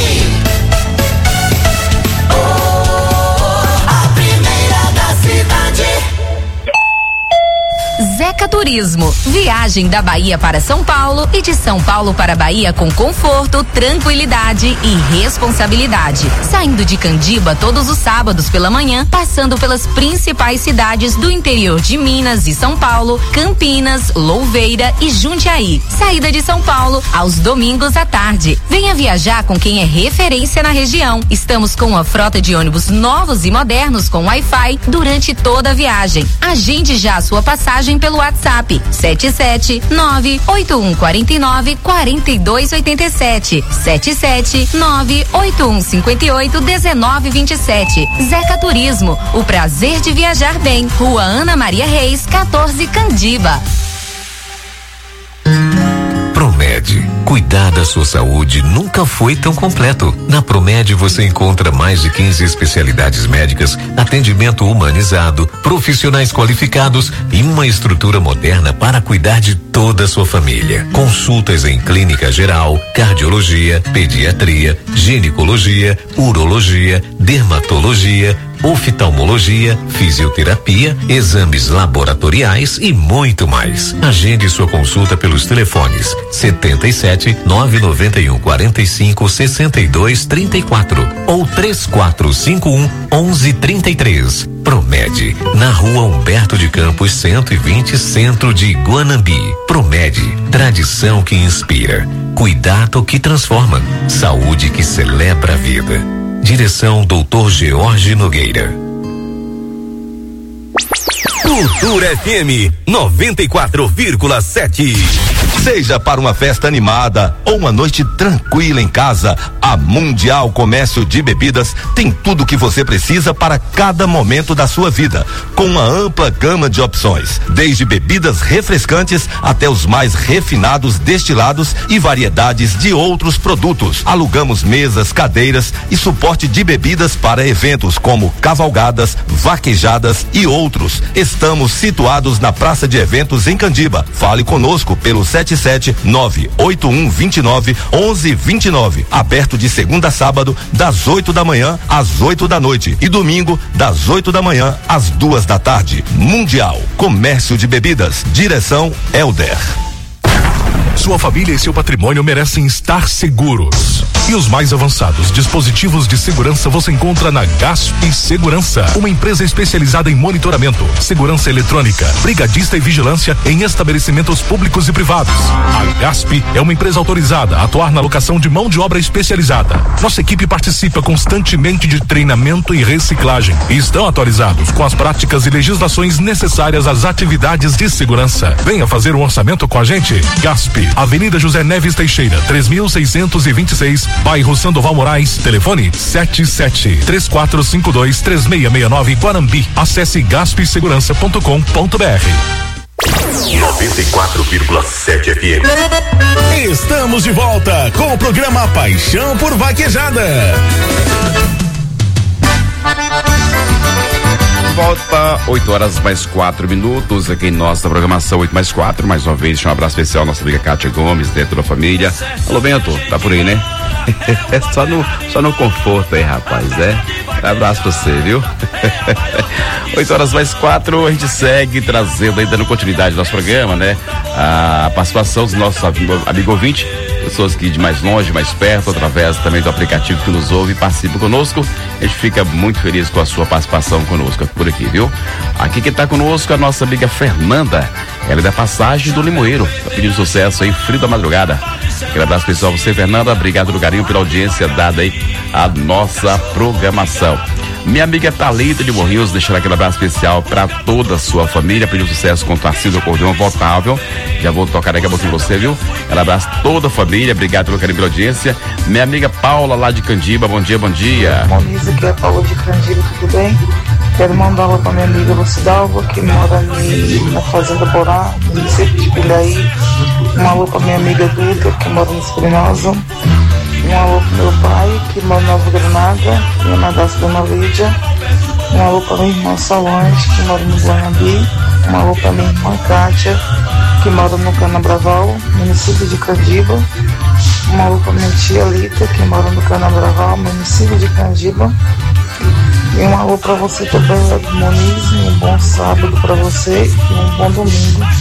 Oh, a primeira da cidade. Turismo. Viagem da Bahia para São Paulo e de São Paulo para Bahia com conforto, tranquilidade e responsabilidade. Saindo de Candiba todos os sábados pela manhã, passando pelas principais cidades do interior de Minas e São Paulo, Campinas, Louveira e Jundiaí. Saída de São Paulo aos domingos à tarde. Venha viajar com quem é referência na região. Estamos com uma frota de ônibus novos e modernos com Wi-Fi durante toda a viagem. Agende já a sua passagem pelo WhatsApp sete sete nove oito um quatro nove quatro dois oito sete sete sete nove oito um cinco oito um nove dois sete. Zeca Turismo, o prazer de viajar bem. Rua Ana Maria Reis, quatorze, Candiba. Promed, cuidar da sua saúde nunca foi tão completo. Na Promed você encontra mais de quinze especialidades médicas, atendimento humanizado, profissionais qualificados e uma estrutura moderna para cuidar de toda a sua família. Consultas em clínica geral, cardiologia, pediatria, ginecologia, urologia, dermatologia, oftalmologia, fisioterapia, exames laboratoriais e muito mais. Agende sua consulta pelos telefones setenta e sete, nove nove um, quarenta e cinco, sessenta e dois, trinta e quatro ou três quatro cinco um, onze, trinta e três. Promed, na Rua Humberto de Campos, cento e vinte, centro de Guanambi. Promed, tradição que inspira, cuidado que transforma, saúde que celebra a vida. Direção doutor George Nogueira. Cultura F M noventa e quatro vírgula sete. Seja para uma festa animada ou uma noite tranquila em casa, a Mundial Comércio de Bebidas tem tudo o que você precisa para cada momento da sua vida, com uma ampla gama de opções, desde bebidas refrescantes até os mais refinados destilados e variedades de outros produtos. Alugamos mesas, cadeiras e suporte de bebidas para eventos como cavalgadas, vaquejadas e outros. Estamos situados na Praça de Eventos em Candiba. Fale conosco pelo sete sete nove oito um dois nove onze vinte e nove. Aberto de segunda a sábado, das oito da manhã às oito da noite e domingo, das oito da manhã às duas da tarde. Mundial Comércio de Bebidas. Direção Helder. Sua família e seu patrimônio merecem estar seguros. E os mais avançados dispositivos de segurança você encontra na Gasp Segurança, uma empresa especializada em monitoramento, segurança eletrônica, brigadista e vigilância em estabelecimentos públicos e privados. A Gasp é uma empresa autorizada a atuar na locação de mão de obra especializada. Nossa equipe participa constantemente de treinamento e reciclagem e estão atualizados com as práticas e legislações necessárias às atividades de segurança. Venha fazer um orçamento com a gente. Gasp, Avenida José Neves Teixeira, três mil seiscentos e vinte e seis, bairro Sandoval Moraes, telefone sete sete três quatro cinco dois três seis seis nove, Guanambi. Acesse gasp segurança ponto com ponto b r. noventa e quatro vírgula sete F M. Estamos de volta com o programa Paixão por Vaquejada. Volta, oito horas mais quatro minutos aqui em nossa programação, oito mais quatro. Mais uma vez, um abraço especial à nossa amiga Kátia Gomes, dentro da família. Alô, Bento, tá por aí, né? só, no, só no conforto aí, rapaz, é? Um abraço pra você, viu? oito horas mais quatro, a gente segue trazendo aí, dando continuidade ao nosso programa, né? A participação dos nossos amigos amigo ouvinte, pessoas que de mais longe, mais perto, através também do aplicativo que nos ouve e participa conosco. A gente fica muito feliz com a sua participação conosco por aqui, viu? Aqui quem tá conosco é a nossa amiga Fernanda. Ela é da Passagem do Limoeiro. Tá pedindo sucesso aí, frio da madrugada. Aquele abraço pessoal a você, Fernanda. Obrigado do carinho pela audiência dada aí à nossa programação. Minha amiga Thalita de Morrinhos, deixando aquele abraço especial para toda a sua família. Pediu sucesso com o Tarcísio Acordeão Votável. Já vou tocar daqui a pouquinho você, viu? Ela abraça toda a família. Obrigado pelo carinho pela audiência. Minha amiga Paula lá de Candiba. Bom dia, bom dia. Moniz, aqui é a Paula de Candiba, tudo bem? Quero mandar uma pra minha amiga Lucidalva, que mora ali na Fazenda Borá, no município de Pilhaí. Um alô pra minha amiga Duda, que mora em Espinhosa. Um alô pro meu pai, que mora em Nova Granada, minha madrasta Dona Lídia. Um alô pra minha irmã Solange, que mora no Guanambi. Um alô pra minha irmã Kátia, que mora no Canabraval, município de Candiba. Um alô pra minha tia Lita, que mora no Canabraval, município de Candiba. E um alô pra você também, Ed Moniz. Um bom sábado pra você e um bom domingo.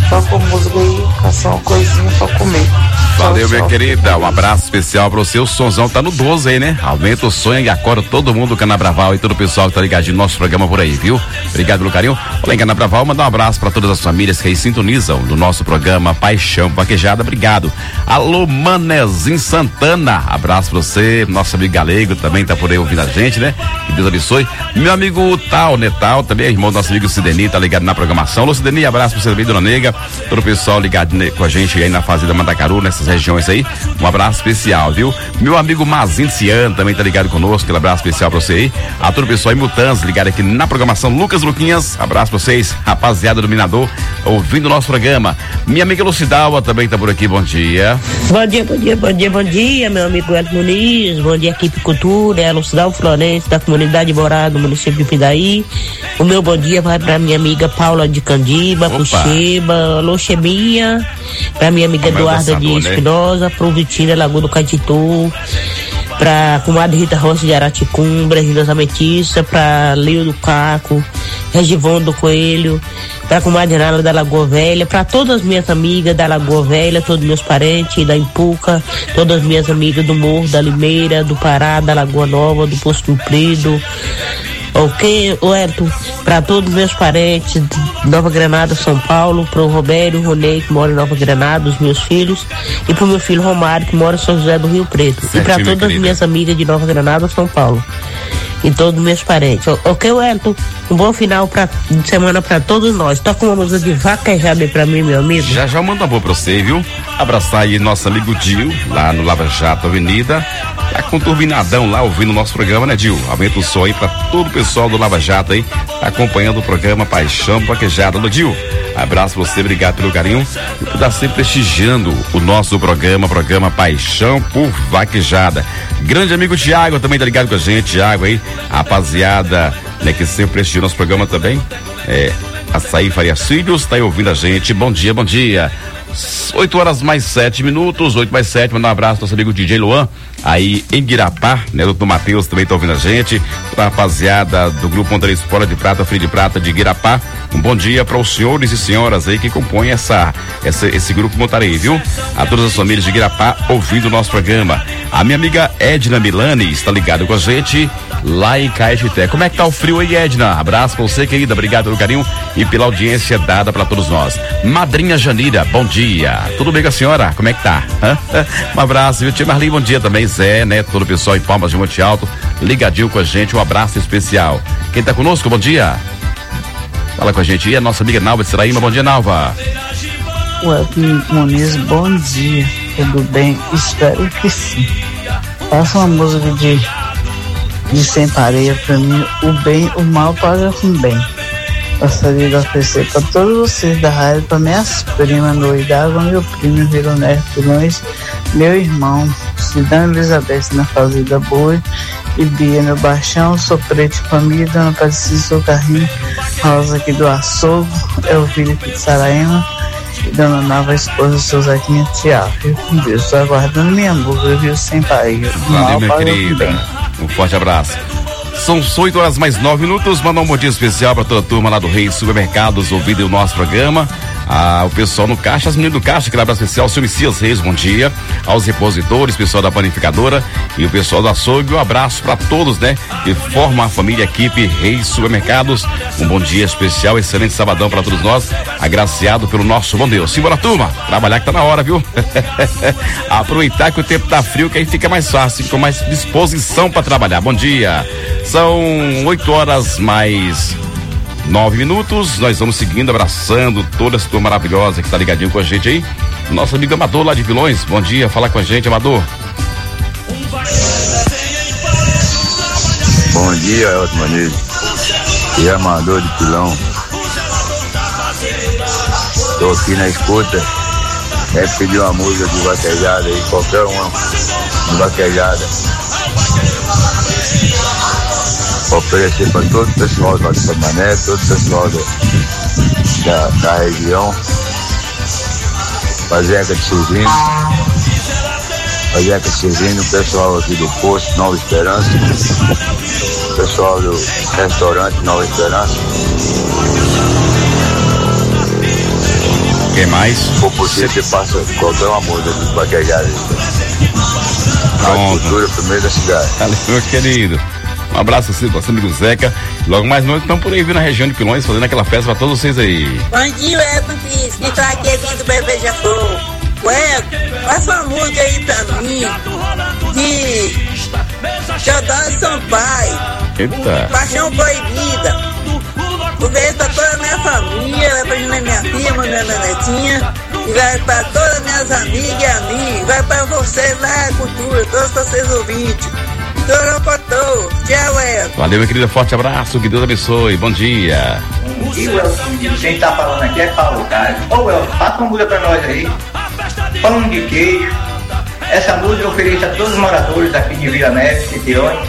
toca música aí, caçar uma coisinha pra comer. Valeu, minha querida. Um abraço especial pra você. O sonzão tá no doze aí, né? Aumenta o sonho e acorda todo mundo do Canabraval e todo o pessoal que tá ligadinho no nosso programa por aí, viu? Obrigado pelo carinho. Olá em Canabraval, mandar um abraço pra todas as famílias que aí sintonizam no nosso programa Paixão Vaquejada. Obrigado. Alô, Manezinho Santana. Abraço pra você. Nosso amigo Galego também tá por aí ouvindo a gente, né? Que Deus abençoe. Meu amigo Tal, Netal, também irmão do nosso amigo Sideni, tá ligado na programação. Alô, Sideni, abraço pra você também, Dona Nega. Todo o pessoal ligado né, com a gente aí na Fazenda Mandacaru, nessas regiões aí, um abraço especial, viu? Meu amigo Mazinho Ciano também tá ligado conosco, aquele abraço especial pra você aí. A todo o pessoal em Mutanz, ligado aqui na programação. Lucas Luquinhas, abraço pra vocês, rapaziada do Minador, ouvindo o nosso programa. Minha amiga Lucidalva também tá por aqui, bom dia. Bom dia, bom dia, bom dia, bom dia, meu amigo Hélio Muniz, bom dia, equipe Cultura, é a Lucidalva Florencio, da comunidade Morada, do município de Pindaí. O meu bom dia vai pra minha amiga Paula de Candiba, pro Cheba, alô Chebinha, pra minha amiga Eduarda de Espinosa, né? Pro Vitina Lagoa do Catitu, pra comadre Rita Rocha de Araticumbra, Regina Ametista, pra Leo do Caco, Regivon do Coelho, pra comadre Nala da Lagoa Velha, pra todas as minhas amigas da Lagoa Velha, todos meus parentes da Impuca, todas as minhas amigas do Morro, da Limeira, do Pará, da Lagoa Nova, do Posto Comprido. Ok, Wellington, para todos meus parentes de Nova Granada, São Paulo, pro Robério, Ronei, que mora em Nova Granada, os meus filhos, e pro meu filho Romário, que mora em São José do Rio Preto. Certo, e para todas as minhas amigas de Nova Granada, São Paulo. E todos meus parentes. Ok, Wellington? Um bom final pra, de semana pra todos nós. Toca uma música de vaquejada aí pra mim, meu amigo. Já já manda boa pra você, viu? Abraçar aí nosso amigo Dil, lá no Lava Jato Avenida. Tá com um turbinadão lá ouvindo o nosso programa, né, Dil? Aumenta o som aí pra todo o pessoal do Lava Jato aí, tá acompanhando o programa Paixão Vaquejada. Alô, Dil, abraço pra você, obrigado pelo carinho e por estar sempre prestigiando o nosso programa, programa Paixão por Vaquejada. Grande amigo Tiago também tá ligado com a gente, Tiago aí, rapaziada, né, que sempre prestigia o nosso programa também. É, Açaí Farias Filhos, tá aí ouvindo a gente. Bom dia, bom dia. oito horas mais sete minutos, oito mais sete, mandar um abraço ao nosso amigo D J Luan, aí em Guirapá, né? O doutor Matheus também tá ouvindo a gente, a rapaziada do Grupo Montaria Fora de Prata, Frio de Prata de Guirapá. Um bom dia para os senhores e senhoras aí que compõem essa, essa, esse Grupo Montaria, viu? A todas as famílias de Guirapá ouvindo o nosso programa. A minha amiga Edna Milani está ligada com a gente lá em Caetité. Como é que tá o frio aí, Edna? Abraço pra você, querida, obrigado pelo carinho e pela audiência dada para todos nós. Madrinha Janira, bom dia. Tudo bem com a senhora? Como é que tá? Um abraço, viu? Tia Marli, bom dia também, Zé, né? Todo o pessoal em Palmas de Monte Alto, ligadinho com a gente, um abraço especial. Quem tá conosco, bom dia. Fala com a gente aí, a nossa amiga Nalva de Seraíma, bom dia, Nalva. Wellington Muniz, bom dia, tudo bem? Espero que sim. Faça uma música de, de Sem Pareia pra mim, o bem, o mal paga com bem. Gostaria de oferecer para todos vocês da rádio, para minhas primas Noidava, meu primo Vironés Pilões, meu irmão Cidão Elizabeth na Fazenda Boi e Bia no Baixão, sou preto de família, Dona Patricia, sou Carrinho, Rosa aqui do Açougo, é o filho aqui de Saraema e Dona Nova, esposa, seu Zequinha Tiago. Fico com Deus, estou aguardando minha música, viu, Sem Pareia. Valeu, minha querida, um forte abraço. São oito horas mais nove minutos. Mandar um bom dia especial para toda a turma lá do Reis Supermercados ouvindo o nosso programa. Ah, o pessoal no caixa, as meninas do caixa, aquele abraço especial, o seu Messias Reis, bom dia. Aos repositores, pessoal da panificadora e o pessoal do açougue. Um abraço para todos, né? Que formam a família equipe Reis Supermercados. Um bom dia especial, excelente sabadão para todos nós, agraciado pelo nosso bom Deus. Simbora, turma, trabalhar que tá na hora, viu? Aproveitar que o tempo tá frio, que aí fica mais fácil, fica mais disposição para trabalhar. Bom dia. São oito horas mais nove minutos. Nós vamos seguindo, abraçando toda essa turma maravilhosa que tá ligadinho com a gente aí. Nosso amigo Amador lá de Vilões. Bom dia, fala com a gente, Amador. Bom dia, Elton Muniz. E Amador de Pilão. Tô aqui na escuta. É pedir uma música de vaquejada aí, qualquer uma de vaquejada. Oferecer para todo o pessoal do Samané, todo o pessoal do, da, da região, Fazeca de Silvino, Fazeca de Silvino, o pessoal aqui do Posto Nova Esperança, o pessoal do restaurante Nova Esperança, Quem mais? Por você, você passa qualquer uma música do Vaquejada aí. Pronto. Cultura, primeiro da cidade. Valeu, meu querido. Um abraço assim, nosso amigo Zeca. Logo mais noite estão por aí vindo na região de Pilões, fazendo aquela festa pra todos vocês aí. Bom dia, Elton Pires, que tá aqui do Bebê Já Flor. Ué, passa uma música aí pra mim de Xodó Sampaio. Eita. Paixão Proibida. Um beijo pra toda a minha família, vai pra minha filha, minha netinha, e vai pra todas as minhas amigas e amigos, vai pra vocês lá, cultura, todos vocês ouvintes. Torocotô, tchau, El. Valeu, minha querida, forte abraço, que Deus abençoe, bom dia. Bom dia, El. Quem tá falando aqui é Paulo Caio. Ô, El, passa uma música pra nós aí. Pão de queijo. Essa música eu ofereço a todos os moradores aqui de Vila Neves, Citirões.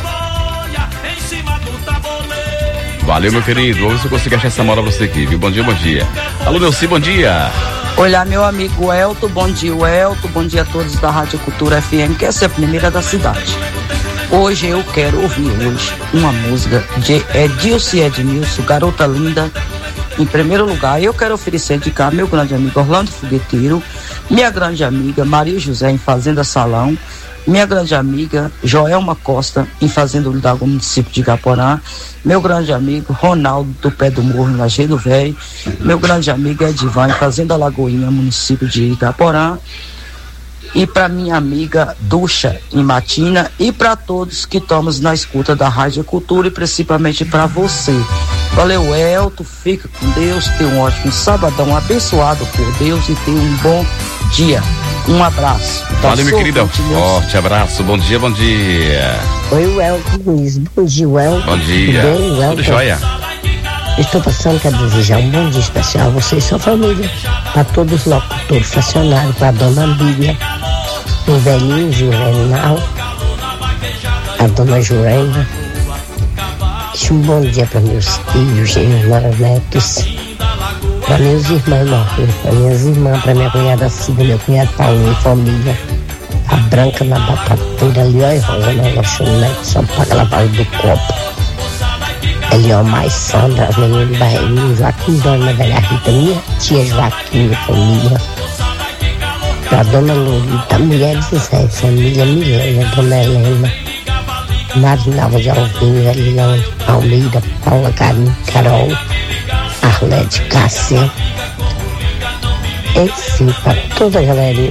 Valeu, meu querido. Vamos ver se eu consigo achar essa moral pra você aqui, viu? Bom dia, bom dia. Alô, Nelci, bom dia. Olá, meu amigo Elton, bom dia, Elton. Bom dia a todos da Rádio Cultura F M, que é a primeira da cidade. Hoje eu quero ouvir hoje uma música de Edilson e Edmilson, Garota Linda. Em primeiro lugar, eu quero oferecer de cá meu grande amigo Orlando Fogueteiro, minha grande amiga Maria José em Fazenda Salão, minha grande amiga Joelma Costa em Fazenda Ulidago, município de Igaporã, meu grande amigo Ronaldo do Pé do Morro, em Lajeado Velho, meu grande amigo Edivan em Fazenda Lagoinha, município de Igaporã, e para minha amiga Ducha em Matina, e para todos que estamos na escuta da Rádio Cultura, e principalmente para você. Valeu, Elton, fica com Deus, tenha um ótimo sabadão abençoado por Deus e tenha um bom dia. Um abraço. Tá. Valeu, minha querida, forte abraço, bom dia, bom dia. Oi, o Elton Luiz, bom dia, Elton. Bom dia, tudo bem, Elton? Tudo jóia? Estou passando para desejar um bom dia especial a você e sua família, para todos os locutores funcionários, para a dona Bíblia, o velhinho Juvenal, a dona Jurema. Um bom dia para meus filhos, meus netos, para meus irmãos morreram, para minhas irmãs, para minha cunhada Cida, meu cunhado Paulo e família, a Branca na batateira, ali, ó, e Rosa na lanchonete, só paga lavagem do copo. Ali, ó, mais Sandra, as meninas do Barreirinho, Joaquim, Dona Velha Rita, minha tia Joaquim, minha família, para Dona Lurita, mulher de Zé, família Milena, Dona Helena, Marinalva de Alvinho, Eliane Almeida, Paula Carim, Carol, Arlete, Cássia, enfim, para toda a galerinha.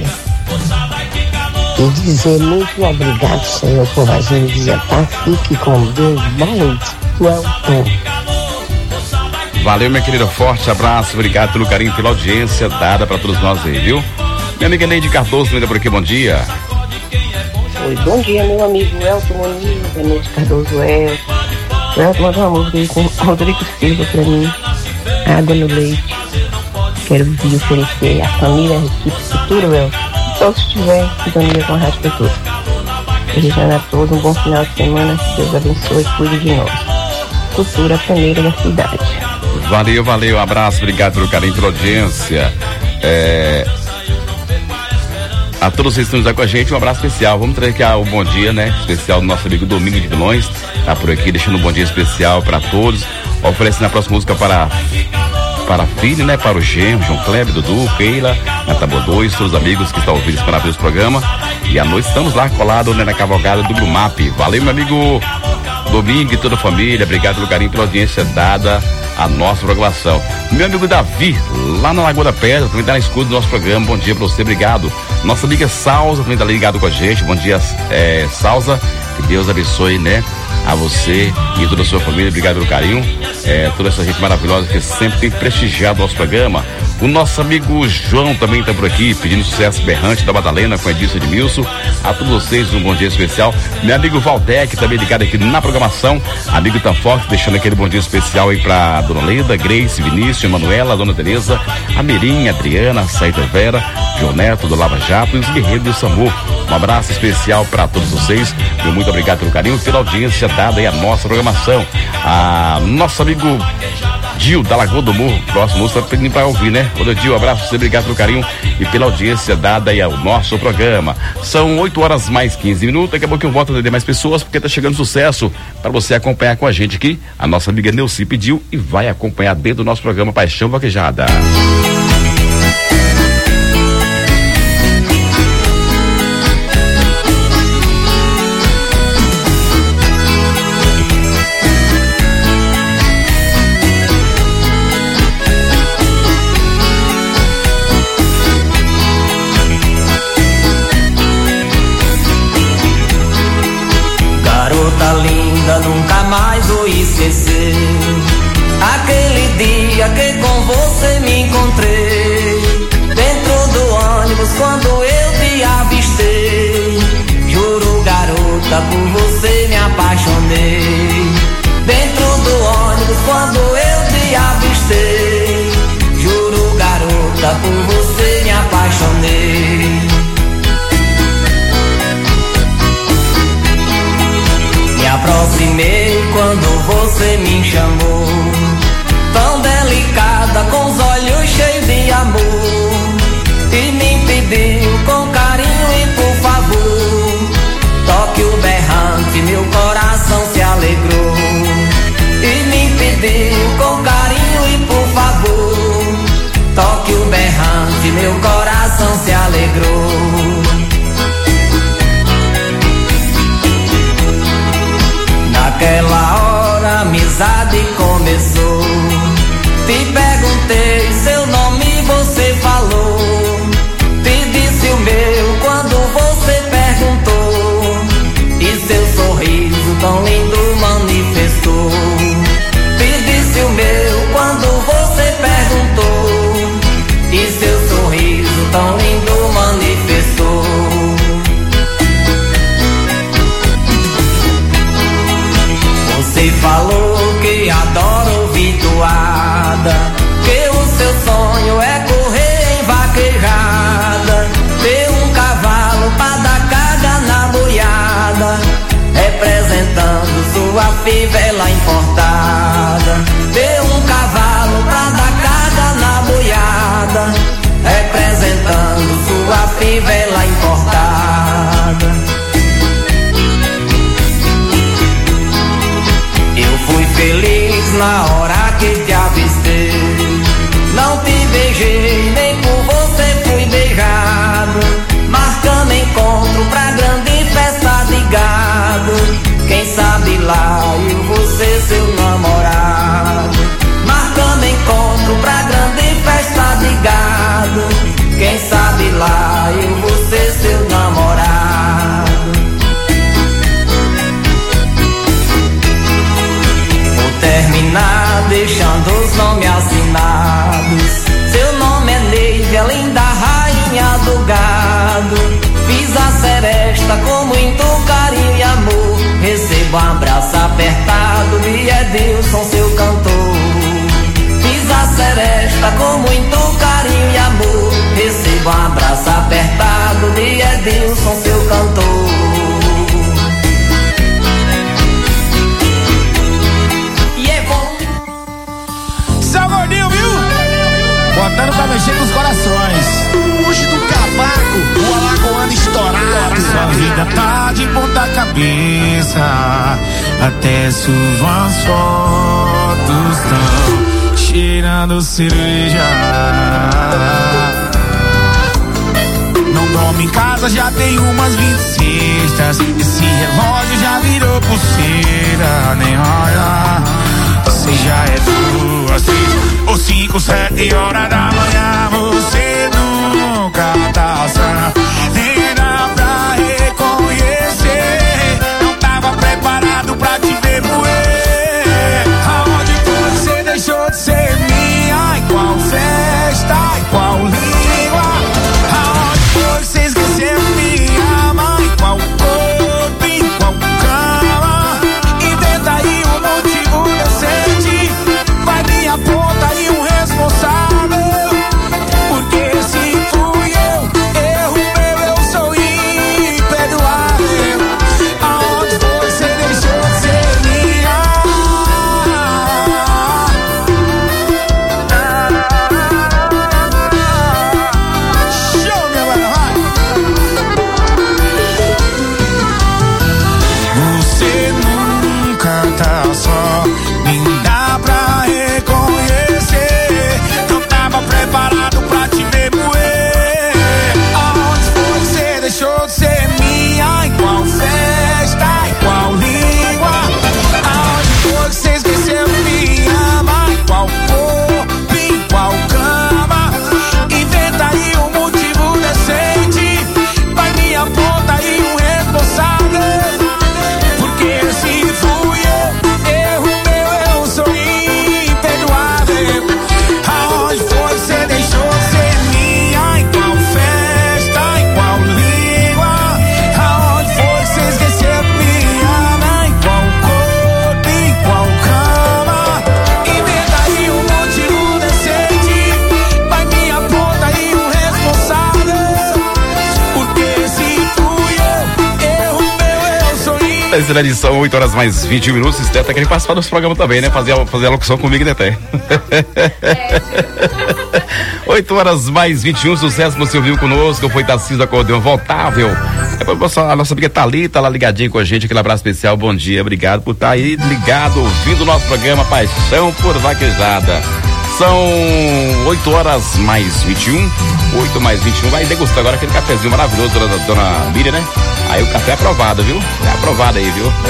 E dizer muito obrigado, Senhor, por mais um dia, tá? Fique com Deus, bom dia. Valeu, minha querida, forte abraço, obrigado pelo carinho, pela audiência dada para todos nós aí, viu? Minha amiga Neide Cardoso, ainda por aqui, bom dia. Oi, bom dia, meu amigo Elton Muniz, Neide Cardoso Elton. O Elton mandou uma música aí com Rodrigo Silva pra mim, Água no Leite. Quero vir oferecer a família, a equipe Cultura, Elton. Todos estiverem em sintonia com a Rádio Cultura. Desejando a todos um bom final de semana, que Deus abençoe e cuide de nós. Cultura, a primeira da cidade. Valeu, valeu, um abraço, obrigado pelo carinho, pela audiência. É... A todos vocês que estão aqui com a gente, um abraço especial. Vamos trazer aqui o bom dia, né? Especial do nosso amigo Domingo de Vilões. Tá por aqui, deixando um bom dia especial para todos. Oferecendo a próxima música para para a filha, né? Para o Gêmeo, João Kleber, Dudu, Keila, Natália dois, todos os amigos que estão ouvindo esse maravilhoso programa. E à noite estamos lá colados, né, na cavalgada do Brumap. Valeu, meu amigo Domingo e toda a família. Obrigado pelo carinho, pela audiência dada a nossa programação. Meu amigo Davi, lá na Lagoa da Pedra, também está na escuta do nosso programa. Bom dia para você, obrigado. Nossa amiga Salza também está ligado com a gente. Bom dia, é, Salza. Que Deus abençoe, né, a você e toda a sua família. Obrigado pelo carinho. É, toda essa gente maravilhosa que sempre tem prestigiado o nosso programa. O nosso amigo João também está por aqui, pedindo sucesso berrante da Madalena com Edilson e Edmilson. A todos vocês, um bom dia especial. Meu amigo Valdec, também ligado aqui na programação. Amigo Tanfox, deixando aquele bom dia especial aí pra Dona Leda, Grace, Vinícius, Manuela, Dona Tereza, a Mirim, Adriana, Saída Vera, João Neto, do Lava Jato e os guerreiros do SAMU. Um abraço especial para todos vocês. Meu muito obrigado pelo carinho, pela audiência dada aí a nossa programação. A nosso amigo Gil, da Lagoa do Morro, próximo música pedindo pra ouvir, né? Ô, Gil, abraço pra você, obrigado pelo carinho e pela audiência dada aí ao nosso programa. São oito horas mais quinze minutos, daqui a pouco eu volto a atender mais pessoas, porque tá chegando sucesso para você acompanhar com a gente aqui. A nossa amiga Neuci pediu e vai acompanhar dentro do nosso programa Paixão Vaquejada. esquecer aquele dia que com você me encontrei dentro do ônibus quando eu te avistei. Juro, garota, por você me apaixonei dentro do ônibus quando eu te avistei. Juro, garota, por você me apaixonei. Me aproximei quando você me chamou, tão delicada, com os olhos cheios de amor, e me pediu com carinho e por favor, toque o berrante, meu coração se alegrou. E me pediu com carinho e por favor, toque o berrante, meu coração se alegrou. Naquela hora a amizade começou. Te perguntei seu nome e você falou. Te disse o meu quando você perguntou, e seu sorriso tão lindo manifestou. Te disse o meu quando você perguntou, e seu sorriso tão lindo manifestou. Você falou que adora ouvir toada, que o seu sonho é correr em vaquejada, ter um cavalo pra dar carga na boiada, representando sua fivela importada. Ter um cavalo pra dar carga na boiada, representando sua fivela importada. Fui feliz na hora que te avistei, não te beijei, nem por você fui beijado, marcando encontro pra grande festa de gado. Quem sabe lá eu vou ser seu namorado, marcando encontro pra grande festa de gado. Quem sabe lá eu vou ser seu namorado. Terminar deixando os nomes assinados. Seu nome é Neide, a linda rainha do gado. Fiz a seresta com muito carinho e amor. Recebo um abraço apertado de Edilson, seu cantor. Fiz a seresta com muito carinho e amor. Recebo um abraço apertado de Edilson, seu cantor. Botando pra mexer com os corações. Puxe do cavaco, o alagoano estourado. Sua vida tá de ponta cabeça, até suas fotos tão cheirando cereja. Não dorme em casa, já tem umas vinte cestas. Esse relógio já virou pulseira, nem olha. Você já é duas, três ou cinco, sete horas da manhã. Você nunca tá sã, nem dá pra reconhecer. Não tava preparado pra te ver moer. Aonde você deixou de ser minha? Em qual festa? Em qual língua? Aonde você esqueceu me ama? Em qual corpo? Em qual cama? E tenta aí o motivo de eu sentir. Vai me aponta aí um responsável, porque Terceira edição, oito horas mais vinte e um minutos. Esté tá querendo participar do nosso programa também, né? Fazer a, fazer a locução comigo, né, Té? oito horas mais vinte e um, sucesso que você ouviu conosco. Foi Tarcísio Acordeão Voltável. A nossa amiga Thalita lá ligadinha com a gente. Aquele abraço especial, bom dia, obrigado por estar aí ligado, ouvindo o nosso programa Paixão por Vaquejada. São oito horas mais vinte e um, oito mais vinte e um, vai degustar agora aquele cafezinho maravilhoso da dona, dona Miriam, né? Aí o café é aprovado, viu? É aprovado aí, viu?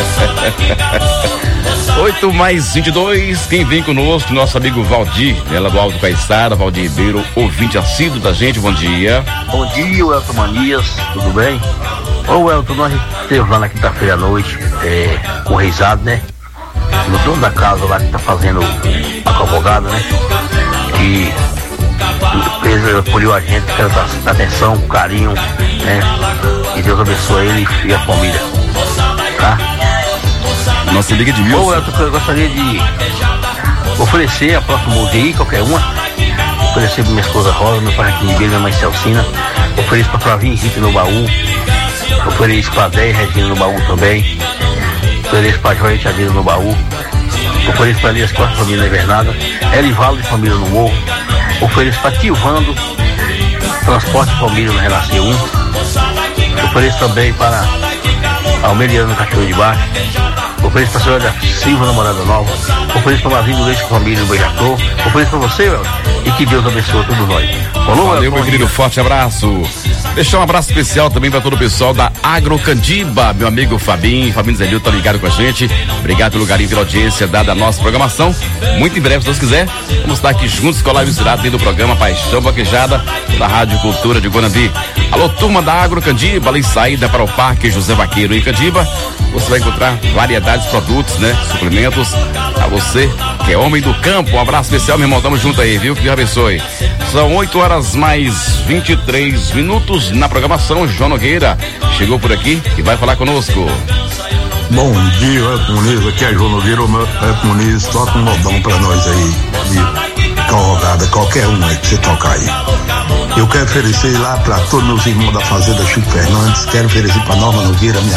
oito mais vinte e dois, quem vem conosco, nosso amigo Valdir, ela do Alto Caiçara, Valdir Ribeiro, ouvinte assíduo da gente, bom dia. Bom dia, Welton Manias, tudo bem? Ô Welton, nós esteve lá na quinta-feira à noite, é, com o Reisado, né? No dono da casa lá que tá fazendo a cavalgada, né? Que fez, acolheu a gente, quero dar atenção, carinho, né? Que Deus abençoe ele e a família, tá? Nossa liga de mil. Ô, eu, eu gostaria de oferecer a próxima música aí, qualquer uma. Oferecer pra minha esposa Rosa, meu pai Ribeiro, minha mãe Celcina. Ofereço pra Flavinha Henrique no baú. Ofereço pra Déia Regina no baú também. Ofereço pra Joia Tiadeira no baú. Ofereço pra Elias Costa, família na Invernada. Elivaldo de família no Morro. Ofereço pra Tivando, transporte de família no Renascer um. Ofereço também para Almeriano no Cachorro de Baixo. Ofereço pra senhora Silva, namorada nova. Ofereço pra Mazinho do Leite com família no Beija-Flor. Ofereço pra você, Welton, e que Deus abençoe todos nós. Falou, valeu, meu querido, forte abraço. Deixar um abraço especial também para todo o pessoal da Agrocandiba, meu amigo Fabinho, Fabinho Zelil, tá ligado com a gente. Obrigado pelo carinho, pela audiência dada a nossa programação. Muito em breve, se Deus quiser, vamos estar aqui juntos, colar e misturado dentro do programa Paixão Vaquejada, da Rádio Cultura de Guanambi. Alô, turma da Agrocandiba, ali saída para o Parque José Vaqueiro em Candiba. Você vai encontrar variedades de produtos, né? Suplementos a você que é homem do campo. Um abraço especial, meu irmão. Tamo junto aí, viu? Que Deus abençoe. São oito horas mais vinte e três minutos na programação. João Nogueira chegou por aqui e vai falar conosco. Bom dia, Elton Muniz. Aqui é João Nogueira. O Elton Muniz, toca um modão pra nós aí de cavalgada, qualquer um aí que você tocar aí. Eu quero oferecer lá pra todos meus irmãos da Fazenda Chico Fernandes. Quero oferecer pra Norma Nogueira, minha